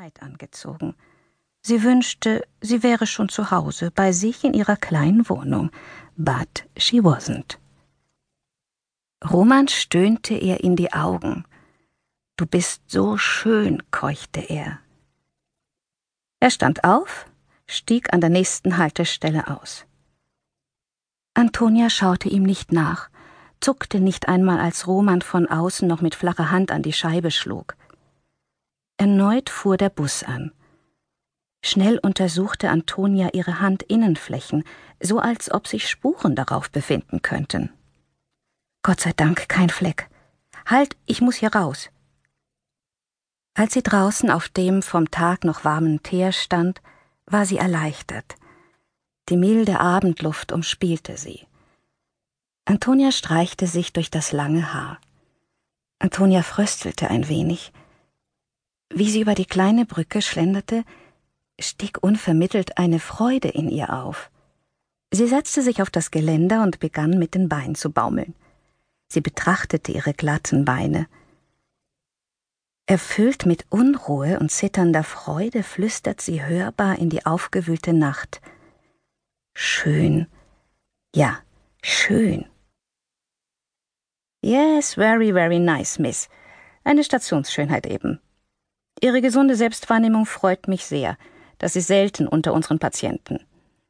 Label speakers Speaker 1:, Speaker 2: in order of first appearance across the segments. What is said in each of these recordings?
Speaker 1: Kleid angezogen. Sie wünschte, sie wäre schon zu Hause, bei sich in ihrer kleinen Wohnung. But she wasn't. Roman stöhnte ihr in die Augen. »Du bist so schön«, keuchte er. Er stand auf, stieg an der nächsten Haltestelle aus. Antonia schaute ihm nicht nach, zuckte nicht einmal, als Roman von außen noch mit flacher Hand an die Scheibe schlug. Erneut fuhr der Bus an. Schnell untersuchte Antonia ihre Handinnenflächen, so als ob sich Spuren darauf befinden könnten. Gott sei Dank kein Fleck. Halt, ich muss hier raus. Als sie draußen auf dem vom Tag noch warmen Teer stand, war sie erleichtert. Die milde Abendluft umspielte sie. Antonia streichte sich durch das lange Haar. Antonia fröstelte ein wenig. Wie sie über die kleine Brücke schlenderte, stieg unvermittelt eine Freude in ihr auf. Sie setzte sich auf das Geländer und begann mit den Beinen zu baumeln. Sie betrachtete ihre glatten Beine. Erfüllt mit Unruhe und zitternder Freude flüstert sie hörbar in die aufgewühlte Nacht. Schön, ja, schön. Yes, very, very nice, Miss. Eine Stationsschönheit eben. Ihre gesunde Selbstwahrnehmung freut mich sehr. Das ist selten unter unseren Patienten.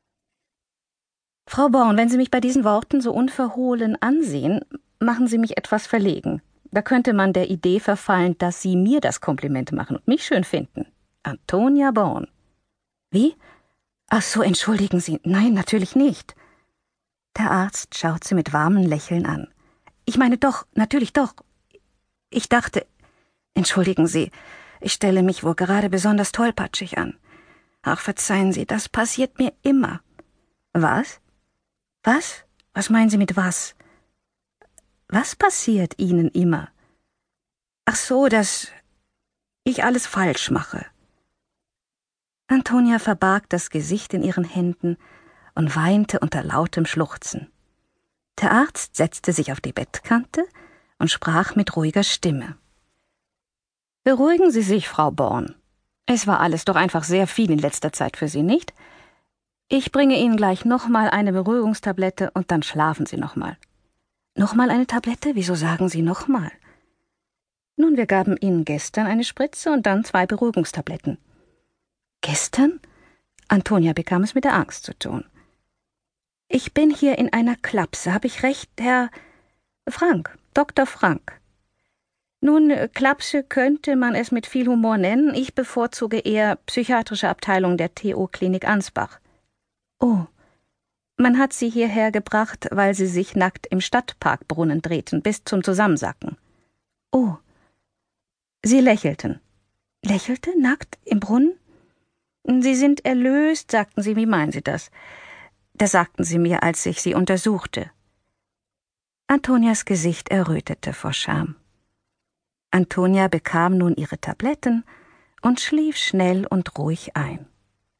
Speaker 1: Frau Born, wenn Sie mich bei diesen Worten so unverhohlen ansehen, machen Sie mich etwas verlegen. Da könnte man der Idee verfallen, dass Sie mir das Kompliment machen und mich schön finden. Antonia Born. Wie? Ach so, entschuldigen Sie. Nein, natürlich nicht. Der Arzt schaut sie mit warmem Lächeln an. Ich meine doch, natürlich doch. Ich dachte, entschuldigen Sie, ich stelle mich wohl gerade besonders tollpatschig an. Ach, verzeihen Sie, das passiert mir immer. Was? Was? Was meinen Sie mit was? Was passiert Ihnen immer? Ach so, dass ich alles falsch mache. Antonia verbarg das Gesicht in ihren Händen und weinte unter lautem Schluchzen. Der Arzt setzte sich auf die Bettkante und sprach mit ruhiger Stimme. Beruhigen Sie sich, Frau Born. Es war alles doch einfach sehr viel in letzter Zeit für Sie, nicht? Ich bringe Ihnen gleich nochmal eine Beruhigungstablette und dann schlafen Sie nochmal. Nochmal eine Tablette? Wieso sagen Sie nochmal? Nun, wir gaben Ihnen gestern eine Spritze und dann 2 Beruhigungstabletten. Gestern? Antonia bekam es mit der Angst zu tun. Ich bin hier in einer Klapse, habe ich recht, Herr Frank, Dr. Frank. Nun, Klapse könnte man es mit viel Humor nennen, ich bevorzuge eher psychiatrische Abteilung der TO-Klinik Ansbach. Oh, man hat sie hierher gebracht, weil sie sich nackt im Stadtparkbrunnen drehten, bis zum Zusammensacken. Oh. Sie lächelten. Lächelte? Nackt? Im Brunnen? Sie sind erlöst, sagten Sie. Wie meinen Sie das? Das sagten Sie mir, als ich Sie untersuchte. Antonias Gesicht errötete vor Scham. Antonia bekam nun ihre Tabletten und schlief schnell und ruhig ein.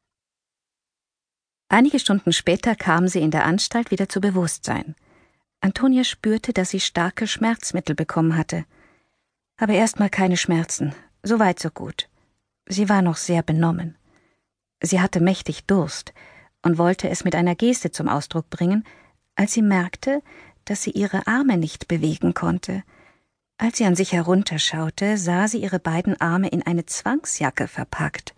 Speaker 1: Einige Stunden später kam sie in der Anstalt wieder zu Bewusstsein. Antonia spürte, dass sie starke Schmerzmittel bekommen hatte. Aber erstmal keine Schmerzen. So weit, so gut. Sie war noch sehr benommen. Sie hatte mächtig Durst und wollte es mit einer Geste zum Ausdruck bringen, als sie merkte, dass sie ihre Arme nicht bewegen konnte. Als sie an sich herunterschaute, sah sie ihre beiden Arme in eine Zwangsjacke verpackt.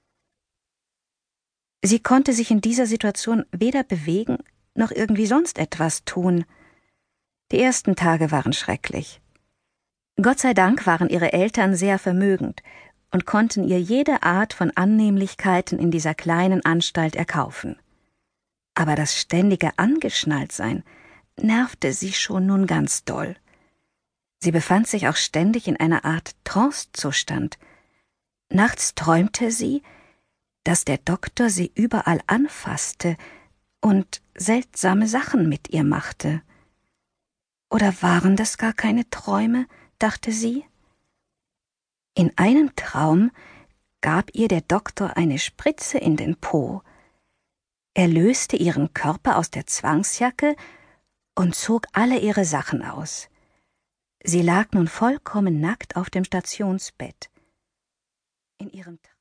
Speaker 1: Sie konnte sich in dieser Situation weder bewegen noch irgendwie sonst etwas tun. Die ersten Tage waren schrecklich. Gott sei Dank waren ihre Eltern sehr vermögend und konnten ihr jede Art von Annehmlichkeiten in dieser kleinen Anstalt erkaufen. Aber das ständige Angeschnalltsein nervte sie schon nun ganz doll. Sie befand sich auch ständig in einer Art Trancezustand. Nachts träumte sie, dass der Doktor sie überall anfasste und seltsame Sachen mit ihr machte. Oder waren das gar keine Träume, dachte sie? In einem Traum gab ihr der Doktor eine Spritze in den Po. Er löste ihren Körper aus der Zwangsjacke und zog alle ihre Sachen aus. Sie lag nun vollkommen nackt auf dem Stationsbett. In ihrem